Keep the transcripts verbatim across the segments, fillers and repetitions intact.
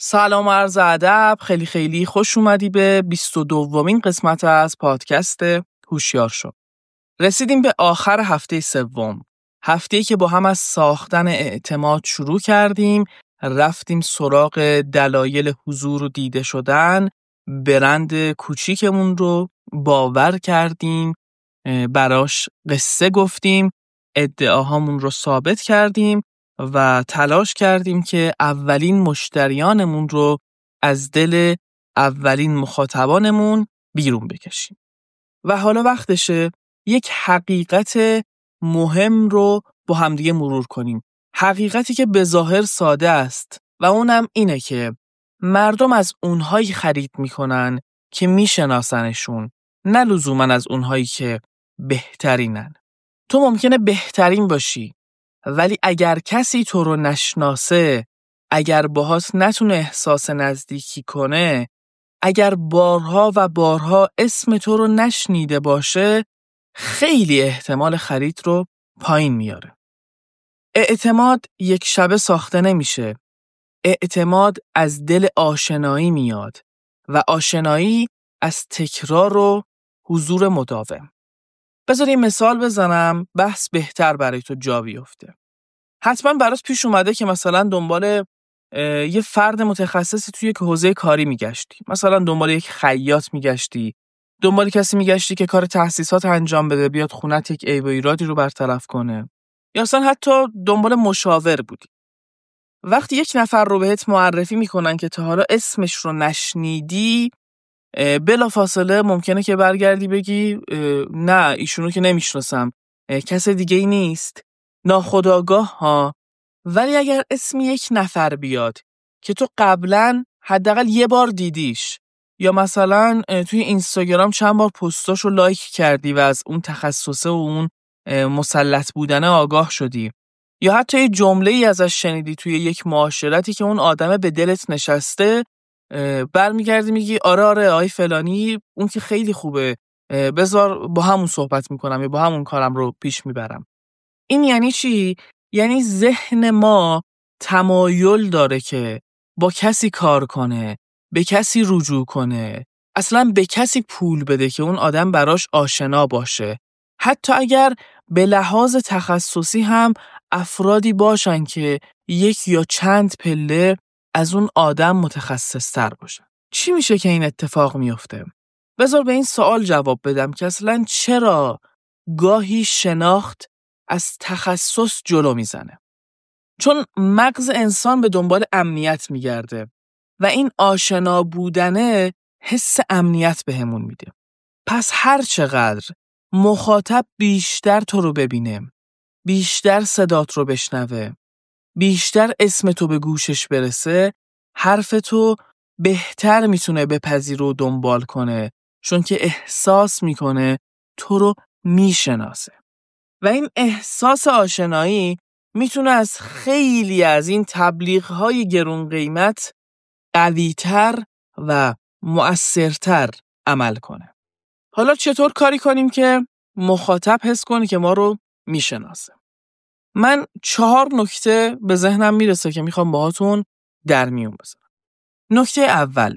سلام و عرض ادب، خیلی خیلی خوش اومدی به بیست و دومین قسمت از پادکست هوشیار شو. رسیدیم به آخر هفته سوم. هفته‌ای که با هم از ساختن اعتماد شروع کردیم، رفتیم سراغ دلایل حضور و دیده شدن، برند کوچیکمون رو باور کردیم، براش قصه گفتیم، ادعاهامون رو ثابت کردیم و تلاش کردیم که اولین مشتریانمون رو از دل اولین مخاطبانمون بیرون بکشیم. و حالا وقتشه یک حقیقت مهم رو با همدیگه مرور کنیم. حقیقتی که به ظاهر ساده است و اونم اینه که مردم از اونهایی خرید میکنن که میشناسنشون، نه لزوماً از اونهایی که بهترینن. تو ممکنه بهترین باشی، ولی اگر کسی تو رو نشناسه، اگر باهات نتونه احساس نزدیکی کنه، اگر بارها و بارها اسم تو رو نشنیده باشه، خیلی احتمال خرید رو پایین میاره. اعتماد یک شبه ساخته نمیشه. اعتماد از دل آشنایی میاد و آشنایی از تکرار و حضور مداوم. بذار یه مثال بزنم بحث بهتر برای تو جا بیفته. حتما برات پیش اومده که مثلا دنبال یه فرد متخصصی توی یک حوزه کاری میگشتی، مثلا دنبال یک خیاط میگشتی، دنبال کسی میگشتی که کار تحسیسات انجام بده، بیاد خونت یک عیب و ایرادی رو برطرف کنه، یا اصلا حتی دنبال مشاور بودی. وقتی یک نفر رو بهت معرفی میکنن که تا حالا اسمش رو نشنیدی، بلا فاصله ممکنه که برگردی بگی نه ایشونو که نمیشناسم، کس دیگه ای نیست، ناخودآگاه ها. ولی اگر اسم یک نفر بیاد که تو قبلا حداقل یه بار دیدیش، یا مثلا توی اینستاگرام چند بار پستاشو لایک کردی و از اون تخصصه و اون مسلط بودن آگاه شدی، یا حتی یه جمله‌ای ازش شنیدی توی یک معاشرتی که اون آدم به دلت نشسته، برمیگردی میگی آره آره آی فلانی اون که خیلی خوبه، بذار با همون صحبت میکنم یا با همون کارم رو پیش میبرم. این یعنی چی؟ یعنی ذهن ما تمایل داره که با کسی کار کنه، به کسی رجوع کنه، اصلا به کسی پول بده که اون آدم براش آشنا باشه، حتی اگر به لحاظ تخصصی هم افرادی باشن که یک یا چند پله از اون آدم متخصص تر باشن. چی میشه که این اتفاق میفته؟ بذار به این سوال جواب بدم که اصلا چرا گاهی شناخت از تخصص جلو میزنه. چون مغز انسان به دنبال امنیت میگرده و این آشنا بودنه حس امنیت بهمون میده. پس هر چقدر مخاطب بیشتر تو رو ببینه، بیشتر صدات رو بشنوه، بیشتر اسم تو به گوشش برسه، حرف تو بهتر میتونه بپذیره و دنبال کنه، چون که احساس میکنه تو رو میشناسه. و این احساس آشنایی میتونه از خیلی از این تبلیغ‌های گرون قیمت قوی‌تر و مؤثرتر عمل کنه. حالا چطور کاری کنیم که مخاطب حس کنه که ما رو میشناسه؟ من چهار نکته به ذهنم میرسه که میخوام باهاتون در میون بذارم. نکته اول،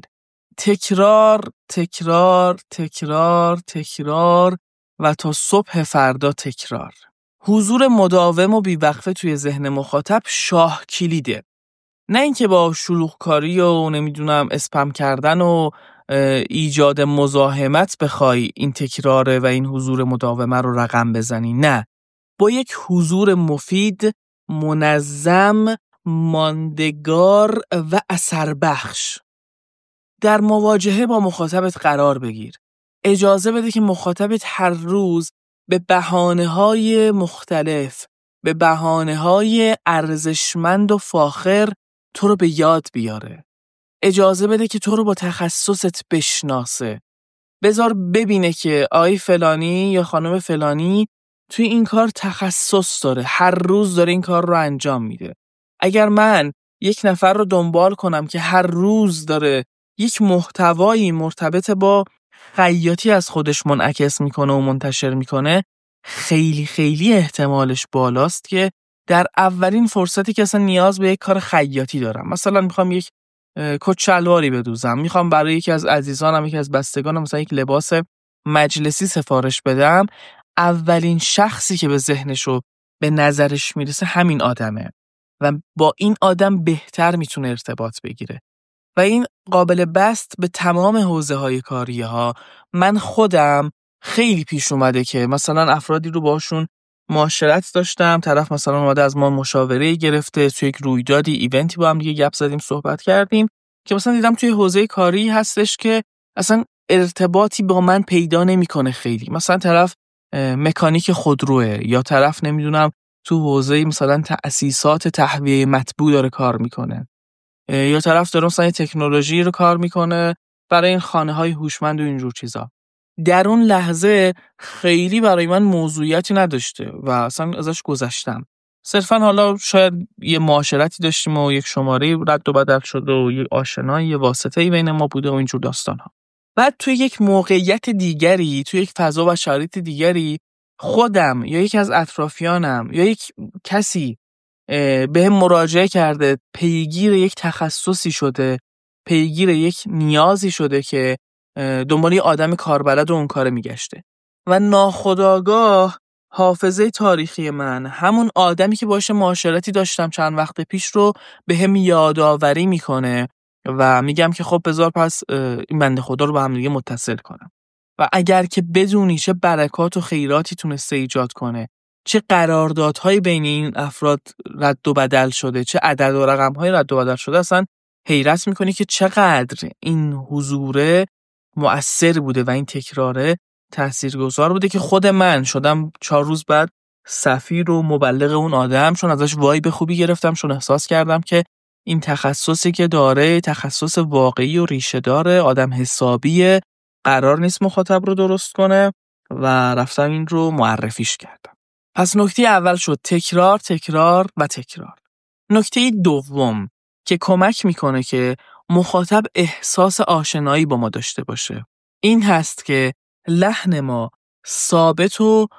تکرار تکرار تکرار تکرار و تا صبح فردا تکرار. حضور مداوم و بیوقفه توی ذهن مخاطب شاه کلیده. نه اینکه با شلوغکاری و نمیدونم اسپم کردن و ایجاد مزاحمت بخوای این تکراره و این حضور مداومه رو رقم بزنی. نه، با یک حضور مفید، منظم، ماندگار و اثر بخش در مواجهه با مخاطبت قرار بگیر. اجازه بده که مخاطبت هر روز به بهانه‌های مختلف، به بهانه‌های ارزشمند و فاخر تو رو به یاد بیاره. اجازه بده که تو رو با تخصصت بشناسه. بذار ببینه که آی فلانی یا خانم فلانی توی این کار تخصص داره، هر روز داره این کار رو انجام میده. اگر من یک نفر رو دنبال کنم که هر روز داره یک محتوایی مرتبط با خیاطی از خودش منعکس میکنه و منتشر میکنه، خیلی خیلی احتمالش بالاست که در اولین فرصتی که اصلا نیاز به یک کار خیاطی دارم، مثلا میخوام یک کت شلواری بدوزم، میخوام برای یکی از عزیزانم، یکی از بستگانم مثلا یک لباس مجلسی سفارش بدم، اولین شخصی که به ذهنش و به نظرش میرسه همین آدمه و با این آدم بهتر میتونه ارتباط بگیره و این قابل بست به تمام حوزه‌های کاری ها. من خودم خیلی پیش اومده که مثلا افرادی رو باشون معاشرت داشتم، طرف مثلا اومده از ما مشاوره گرفته، توی یک رویدادی ایونتی با هم دیگه گپ زدیم، صحبت کردیم که مثلا دیدم توی حوزه کاری هستش که اصلا ارتباطی با من پیدا نمیکنه خیلی. مثلا طرف مکانیک خودروه یا طرف نمیدونم تو حوزه مثلا تأسیسات تهویه مطبوع داره کار میکنه یا طرف داره مثلا تکنولوژی رو کار میکنه برای این خانه‌های هوشمند و اینجور چیزا. در اون لحظه خیلی برای من موضوعیتی نداشته و اصلا ازش گذشتم. صرفا حالا شاید یه معاشرتی داشتیم و یک شماره رد و بدل شده و یه آشنایی، یه واسطه‌ای بین ما بوده و اینجور داستان‌ها. بعد توی یک موقعیت دیگری، توی یک فضا و شرایط دیگری، خودم یا یکی از اطرافیانم یا یک کسی به هم مراجعه کرده، پیگیر یک تخصصی شده، پیگیر یک نیازی شده که دنبال یه آدم کاربلد و اون کاره میگشته و ناخودآگاه حافظه تاریخی من همون آدمی که باشه معاشرتی داشتم چند وقت پیش رو به هم یادآوری میکنه و میگم که خب بذار پس این بنده خدا رو با هم دیگه متصل کنم. و اگر که بدونی چه برکات و خیراتی تونسته ایجاد کنه، چه قراردادهایی بین این افراد رد و بدل شده، چه عدد و رقم‌های رد و بدل شده، اصلا حیرت میکنی که چقدر این حضوره مؤثر بوده و این تکراره تاثیرگذار بوده که خود من شدم چهار روز بعد سفیر و مبلغ اون آدم، چون ازش وایب خوبی گرفتم، چون احساس کردم که این تخصصی که داره تخصص واقعی و ریشه داره، آدم حسابیه، قرار نیست مخاطب رو درست کنه و رفتم این رو معرفیش کردم. پس نکته اول شد تکرار تکرار و تکرار. نکته دوم که کمک میکنه که مخاطب احساس آشنایی با ما داشته باشه این هست که لحن ما ثابت و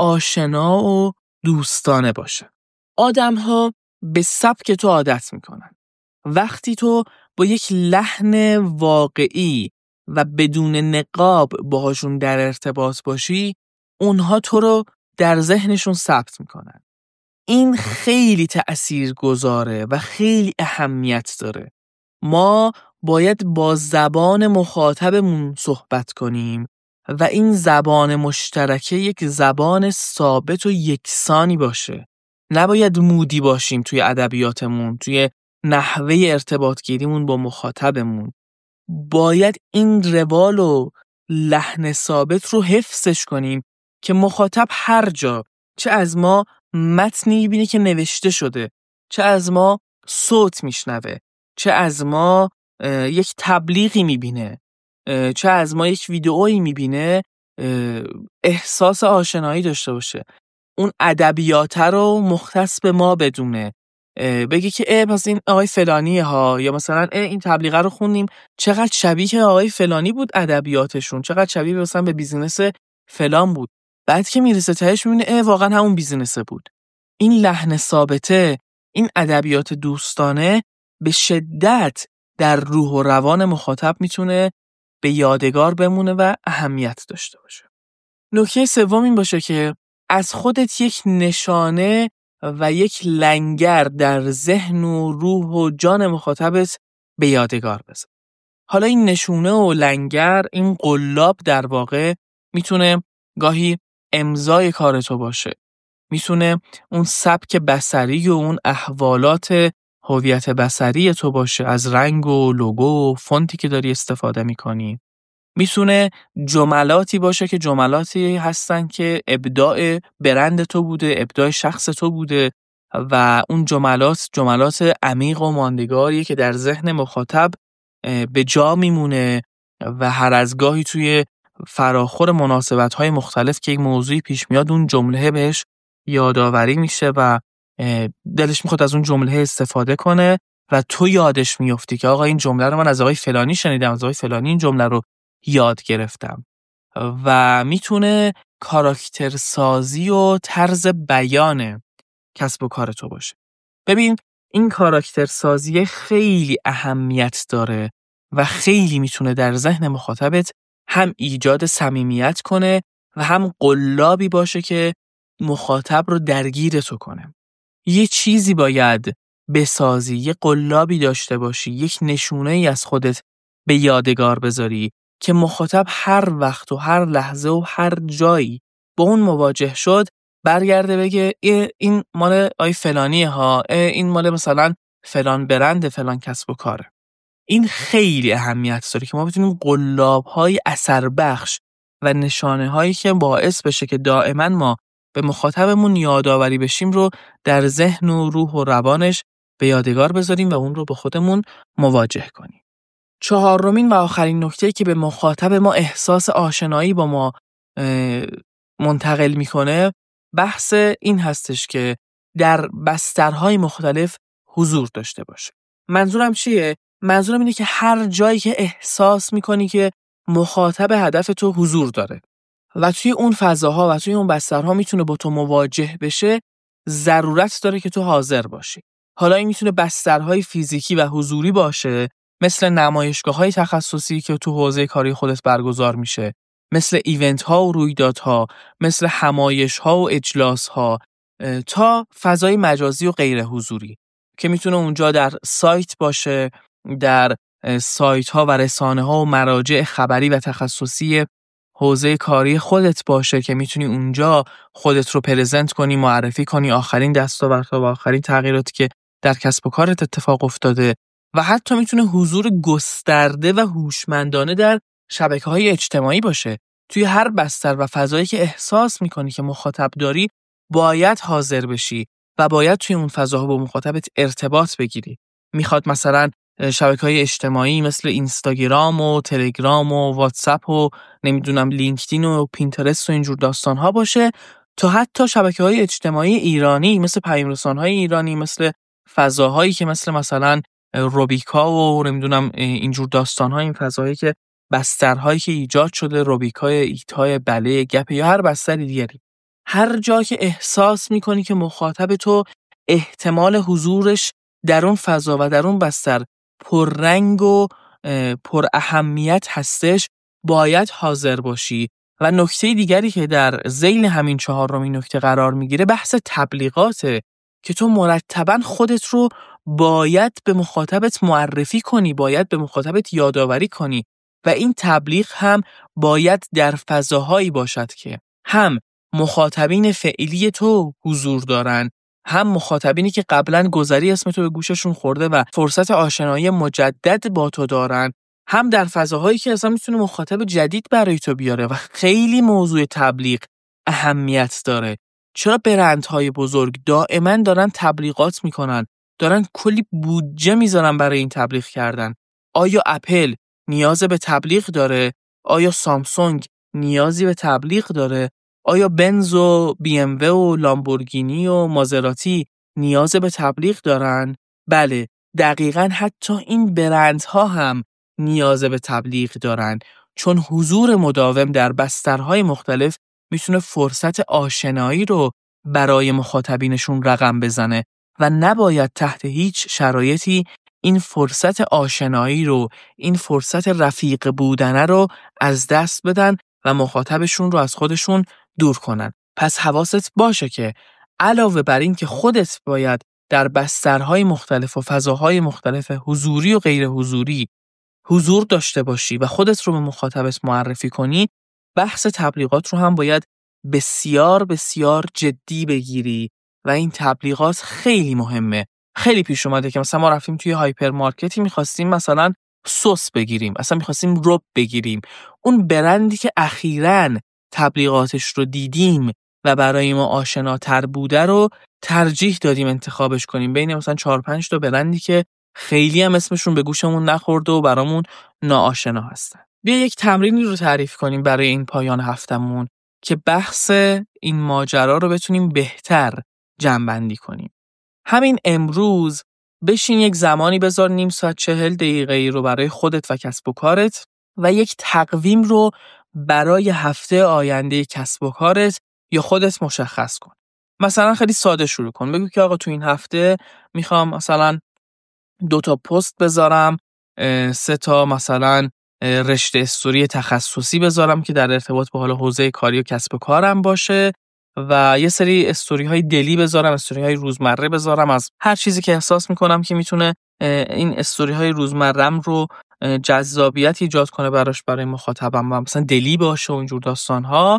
آشنا و دوستانه باشه. آدم‌ها به سبک تو عادت میکنن. وقتی تو با یک لحن واقعی و بدون نقاب باهاشون در ارتباط باشی، اونها تو رو در ذهنشون ثبت میکنن. این خیلی تأثیر گذاره و خیلی اهمیت داره. ما باید با زبان مخاطبمون صحبت کنیم و این زبان مشترکه یک زبان ثابت و یکسانی باشه. نباید مودی باشیم توی ادبیاتمون، توی نحوه ارتباط گیریمون با مخاطبمون. باید این روال و لحن ثابت رو حفظش کنیم که مخاطب هر جا، چه از ما متنی می‌بینه که نوشته شده، چه از ما صوت میشنوه، چه از ما یک تبلیغی می‌بینه، چه از ما یک ویدئویی می‌بینه، احساس آشنایی داشته باشه. اون ادبیات رو مختص به ما بدونه، بگی که اه پس این آقای فلانیه ها، یا مثلا اه این تبلیغه رو خوندیم چقدر شبیه آقای فلانی بود ادبیاتشون، چقدر شبیه مثلا به بیزینس فلان بود. بعد که میرسه تهش میبینه اه واقعا همون بیزینسه بود. این لحن ثابته، این ادبیات دوستانه به شدت در روح و روان مخاطب میتونه به یادگار بمونه و اهمیت داشته باشه. نکته سوم این باشه که از خودت یک نشانه و یک لنگر در ذهن و روح و جان مخاطبت به یادگار بذار. حالا این نشونه و لنگر، این قلاب در واقع میتونه گاهی امضای کار تو باشه. میتونه اون سبک بصری و اون احوالات هویت بصری تو باشه، از رنگ و لوگو و فونتی که داری استفاده میکنی. میتونه جملاتی باشه که جملاتی هستن که ابداع برند تو بوده، ابداع شخص تو بوده و اون جملات جملات عمیق و ماندگاریه که در ذهن مخاطب به جا میمونه و هر از گاهی توی فراخور مناسبت‌های مختلف که یک موضوعی پیش میاد اون جمله بهش یادآوری میشه و دلش میخواد از اون جمله استفاده کنه و تو یادش میافتی که آقا این جمله رو من از آقای فلانی شنیدم، از آقای فلانی این جمله رو یاد گرفتم. و میتونه کاراکتر سازی و طرز بیان کسب و کار تو باشه. ببین این کاراکتر سازی خیلی اهمیت داره و خیلی میتونه در ذهن مخاطبت هم ایجاد صمیمیت کنه و هم قلابی باشه که مخاطب رو درگیر تو کنه. یه چیزی باید بسازی، یه قلابی داشته باشی، یک نشونه ای از خودت به یادگار بذاری که مخاطب هر وقت و هر لحظه و هر جایی با اون مواجه شد برگرده بگه این مال آی فلانیه ها، این مال مثلا فلان برند فلان کسب و کاره. این خیلی اهمیت داره که ما بتونیم قلاب‌های اثر بخش و نشانه هایی که باعث بشه که دائما ما به مخاطبمون یادآوری بشیم رو در ذهن و روح و روانش به یادگار بذاریم و اون رو به خودمون مواجه کنیم. چهارمین و آخرین نکته‌ای که به مخاطب ما احساس آشنایی با ما منتقل میکنه بحث این هستش که در بسترهای مختلف حضور داشته باشه. منظورم چیه؟ منظورم اینه که هر جایی که احساس میکنی که مخاطب هدف تو حضور داره و توی اون فضاها و توی اون بسترها میتونه با تو مواجه بشه، ضرورت داره که تو حاضر باشی. حالا این میتونه بسترهای فیزیکی و حضوری باشه، مثل نمایشگاه‌های تخصصی که تو حوزه کاری خودت برگزار میشه، مثل ایونت‌ها و رویدادها، مثل همایش‌ها و اجلاس‌ها، تا فضای مجازی و غیر حضوری که میتونه اونجا در سایت باشه، در سایت‌ها و رسانه‌ها و مراجع خبری و تخصصی حوزه کاری خودت باشه که میتونی اونجا خودت رو پرزنت کنی، معرفی کنی، آخرین دستاوردها و آخرین تغییراتی که در کسب و کارت اتفاق افتاده، و حتی میتونه حضور گسترده و هوشمندانه در شبکه‌های اجتماعی باشه. توی هر بستر و فضایی که احساس میکنی که مخاطب داری باید حاضر بشی و باید توی اون فضاها با مخاطبت ارتباط بگیری. میخواد مثلا شبکه‌های اجتماعی مثل اینستاگرام و تلگرام و واتساپ و نمیدونم لینکدین و پینترست و اینجور داستان‌ها باشه، تا حتی شبکه‌های اجتماعی ایرانی مثل پیام‌رسان‌های ایرانی، مثل فضاهایی که مثل مثلا روبیکا و نمیدونم اینجور داستان‌ها، این فضاهایی که بسترهایی که ایجاد شده، روبیکای، ایتای، بله، گپ یا هر بستری دیگری، هر جا که احساس می‌کنی که مخاطب تو احتمال حضورش در اون فضا و در اون بستر پررنگ و پر اهمیت هستش، باید حاضر باشی. و نکته دیگری که در ذیل همین چهارمین نکته قرار میگیره بحث تبلیغاته که تو مرتباً خودت رو باید به مخاطبت معرفی کنی، باید به مخاطبت یادآوری کنی و این تبلیغ هم باید در فضاهایی باشد که هم مخاطبین فعلی تو حضور دارن، هم مخاطبینی که قبلا گذری اسم تو به گوششون خورده و فرصت آشنایی مجدد با تو دارن، هم در فضاهایی که اصلا میتونه مخاطب جدید برای تو بیاره. و خیلی موضوع تبلیغ اهمیت داره. چرا برندهای بزرگ دائما دارن تبلیغات میکنن، دارن کلی بودجه میذارن برای این تبلیغ کردن؟ آیا اپل نیاز به تبلیغ داره؟ آیا سامسونگ نیازی به تبلیغ داره؟ آیا بنز و بی ام و و لامبورگینی و مازراتی نیاز به تبلیغ دارن؟ بله، دقیقاً حتی این برندها هم نیاز به تبلیغ دارن، چون حضور مداوم در بسترهای مختلف میتونه فرصت آشنایی رو برای مخاطبینشون رقم بزنه و نباید تحت هیچ شرایطی این فرصت آشنایی رو، این فرصت رفیق بودنه رو از دست بدن و مخاطبشون رو از خودشون دور کنن. پس حواست باشه که علاوه بر این که خودت باید در بسترهای مختلف و فضاهای مختلف حضوری و غیر حضوری حضور داشته باشی و خودت رو به مخاطبت معرفی کنی، بحث تبلیغات رو هم باید بسیار بسیار جدی بگیری و این تبلیغات خیلی مهمه. خیلی پیش اومده که مثلا ما رفتیم توی هایپر مارکتی، می‌خواستیم مثلا سس بگیریم، اصلا می‌خواستیم رب بگیریم، اون برندی که اخیراً تبلیغاتش رو دیدیم و برای ما آشناتر بوده رو ترجیح دادیم انتخابش کنیم بین مثلا چهار پنج تا برندی که خیلی هم اسمشون به گوشمون نخورده و برامون ناآشنا هستن. بیا یک تمرینی رو تعریف کنیم برای این پایان هفتمون که بحث این ماجرا رو بتونیم بهتر جمع‌بندی کنیم. همین امروز بشین یک زمانی بذار نیم ساعت چهل دقیقه‌ای رو برای خودت و کسب و کارت و یک تقویم رو برای هفته آینده کسب و کارت یا خودت مشخص کن. مثلا خیلی ساده شروع کن. بگو که آقا تو این هفته میخوام مثلا دو تا پست بذارم، سه تا مثلا رشته استوری تخصصی بذارم که در ارتباط با حالا حوزه کاری و کسب و کارم باشه و یه سری استوری های دلی بذارم، استوری های روزمره بذارم از هر چیزی که احساس میکنم که میتونه این استوری های روزمرم رو جذابیت ایجاد کنه براش، برای مخاطبم، مثلا دلی باشه و اینجور داستان ها.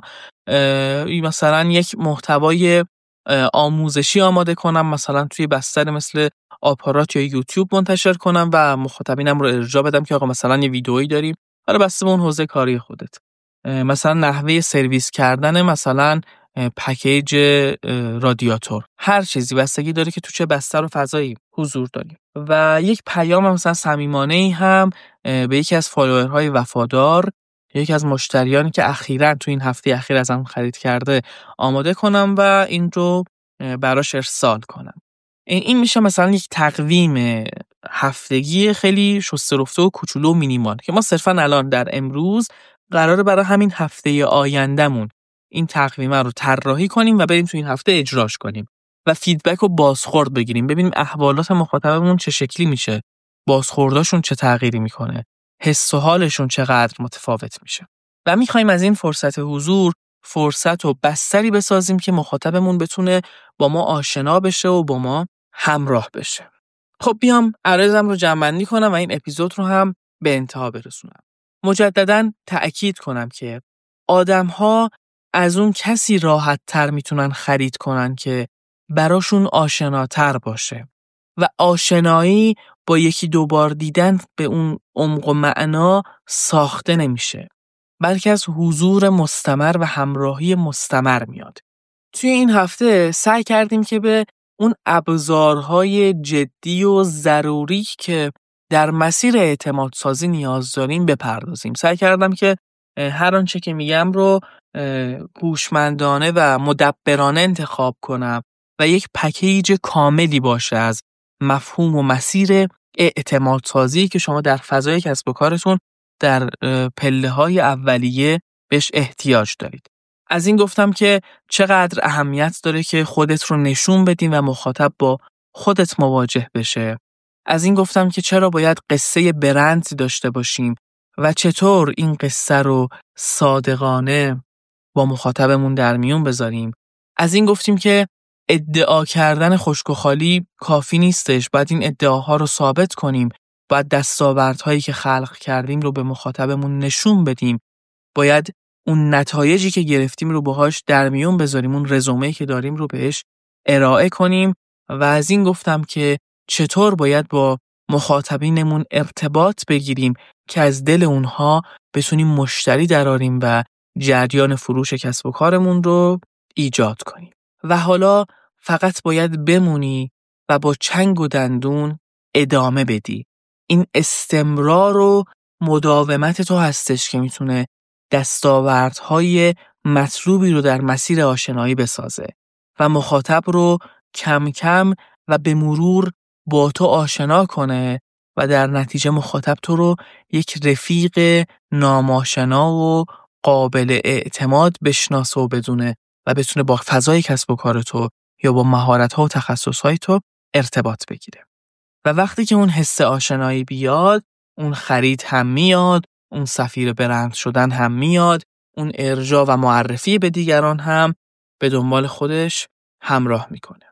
مثلا یک محتوای آموزشی آماده کنم، مثلا توی بستر مثل آپارات یا یوتیوب منتشر کنم و مخاطبینم رو ارجاع بدم که آقا مثلا یه ویدئویی داریم، حالا بسته به اون حوزه کاری خودت. مثلا نحوه سرویس کردن مثلا پکیج رادیاتور، هر چیزی بستگی داره که تو چه بستر و فضایی حضور داریم. و یک پیام مثلا صمیمانه‌ای هم به یکی از فالوورهای وفادار، یکی از مشتریانی که اخیراً تو این هفته اخیر ازم خرید کرده آماده کنم و این رو براش ارسال کنم. این میشه مثلا یک تقویم هفتگی خیلی شسته رفته و کوچولو و مینیمال که ما صرفاً الان در امروز قراره برای همین هفته آیندهمون این تقویمه رو طراحی کنیم و بریم تو این هفته اجراش کنیم و فیدبک و بازخورد بگیریم، ببینیم احوالات مخاطبمون چه شکلی میشه، بازخورداشون چه تغییری میکنه، حس و حالشون چقدر متفاوت میشه. و میخوایم از این فرصت حضور فرصت و بستری بسازیم که مخاطبمون بتونه با ما آشنا بشه و با ما همراه بشه. خب بیام عرضم رو جمع‌بندی کنم و این اپیزود رو هم به انتها برسونم. مجدداً تأکید کنم که آدم‌ها از اون کسی راحت تر میتونن خرید کنن که براشون آشناتر باشه و آشنایی با یکی دو بار دیدن به اون عمق و معنا ساخته نمیشه، بلکه از حضور مستمر و همراهی مستمر میاد. توی این هفته سعی کردیم که به اون ابزارهای جدی و ضروری که در مسیر اعتماد سازی نیاز داریم بپردازیم. سعی کردم که هر آنچه که میگم رو هوشمندانه و مدبرانه انتخاب کنم و یک پکیج کاملی باشه از مفهوم و مسیر اعتماد سازی که شما در فضای کسب و کارتون در پله‌های اولیه بهش احتیاج دارید. از این گفتم که چقدر اهمیت داره که خودت رو نشون بدیم و مخاطب با خودت مواجه بشه. از این گفتم که چرا باید قصه برند داشته باشیم و چطور این قصه رو صادقانه با مخاطبمون در میون بذاریم. از این گفتیم که ادعا کردن خشک و خالی کافی نیستش، باید این ادعاها رو ثابت کنیم، باید دستاوردهایی که خلق کردیم رو به مخاطبمون نشون بدیم، باید اون نتایجی که گرفتیم رو باهاش در میون بذاریم، اون رزومه‌ای که داریم رو بهش ارائه کنیم. و از این گفتم که چطور باید با مخاطبینمون ارتباط بگیریم که از دل اونها بتونیم مشتری دراریم و جریان فروش کسب و کارمون رو ایجاد کنیم. و حالا فقط باید بمونی و با چنگ و دندون ادامه بدی. این استمرار و مداومت تو هستش که میتونه دستاوردهای مطلوبی رو در مسیر آشنایی بسازه و مخاطب رو کم کم و به مرور با تو آشنا کنه و در نتیجه مخاطب تو رو یک رفیق ناماشنا و قابل اعتماد بشناسه و بدونه و بتونه با فضای کسب و کار تو یا با مهارت‌ها و تخصص‌های تو ارتباط بگیره. و وقتی که اون حس آشنایی بیاد، اون خرید هم میاد، اون سفیر برند شدن هم میاد، اون ارجاع و معرفی به دیگران هم به دنبال خودش همراه میکنه.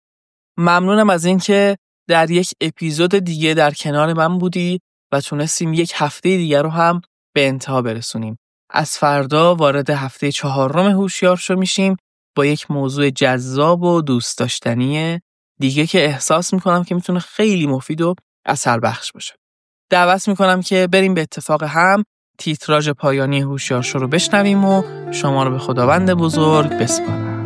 ممنونم از این که در یک اپیزود دیگه در کنار من بودی و تونستیم یک هفته دیگه رو هم به انتها برسونیم. از فردا وارد هفته چهارم هوشیار شو میشیم با یک موضوع جذاب و دوست داشتنی دیگه که احساس میکنم که میتونه خیلی مفید و اثر بخش باشه. دعوت میکنم که بریم به اتفاق هم تیتراژ پایانی هوشیار شو رو بشنویم و شما رو به خداوند بزرگ بسپارم.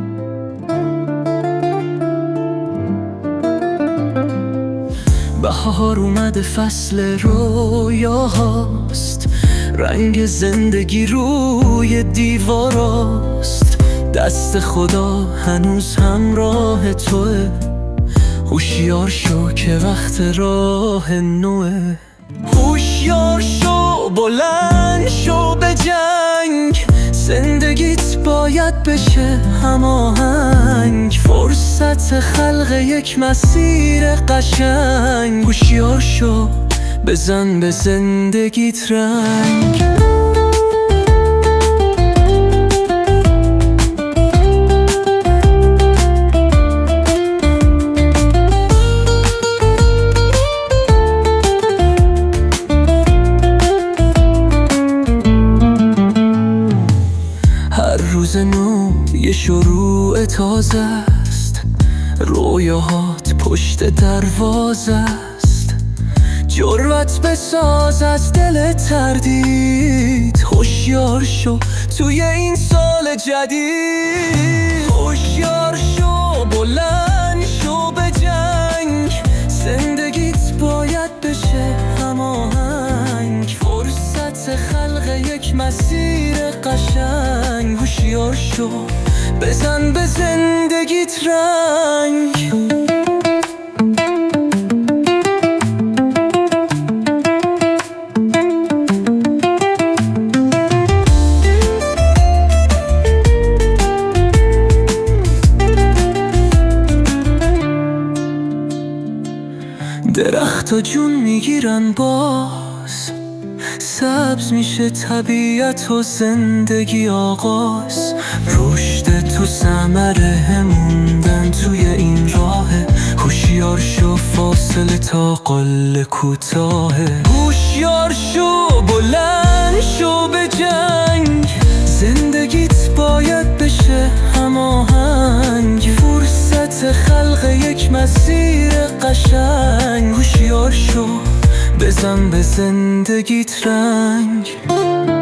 بهار اومده، فصل رویاهاست، رنگ زندگی روی دیواراست، دست خدا هنوز همراه توه، هوشیار شو که وقت راه نوه. هوشیار شو، بلند شو به جنگ، زندگیت باید باید بشه هماهنگ، فرصت خلق یک مسیر قشنگ. هوشیار شو بزن به زندگیت رنگ. هر روز نو یه شروع تازه است، رویاهات پشت دروازه است. جرأت بساز از دل تردید، هوشیار شو توی این سال جدید. هوشیار شو بلند شو به جنگ، زندگیت باید بشه هماهنگ، فرصت خلق یک مسیر قشنگ. هوشیار شو بزن به زندگیت رنگ. درختا جون میگیرن باز، سبز میشه طبیعت و زندگی آغاز. رشد تو ثمره موندن توی این راهه، هوشیار شو فاصله تا قله کوتاهه. هوشیار شو بلند شو به جنگ، زندگیت باید بشه هماهنگ، فرصت خلق یک مسیر قشنگ. هوشیار شو بزن به زندگیت رنگ.